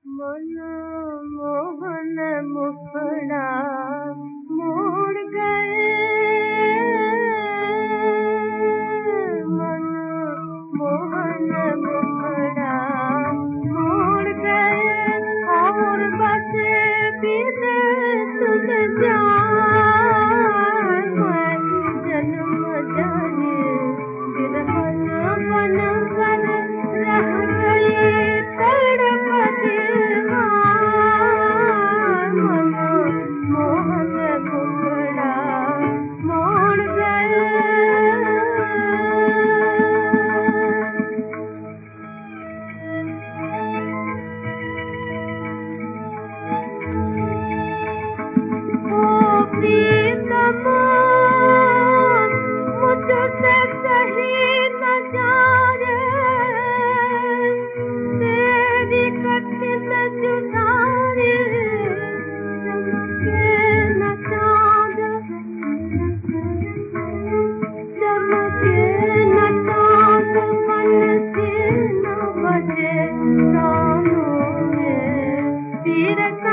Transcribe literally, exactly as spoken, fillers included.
मनमोहन मुखड़ा मोड़ गए, मनमोहन मुखड़ा मोड़ गए और बस बिन तुझ जान मैं जन्म जाने बिरहन बन कर रह गई तड़प दीवान। मनमोहन मुखड़ा मोड़ गए। ओ प्रीतम मुझसे सही न जा रे, तेरी कठिन जुदाई चमके न चाँद, चमके न चाँद मन से न बजे कानों में तीर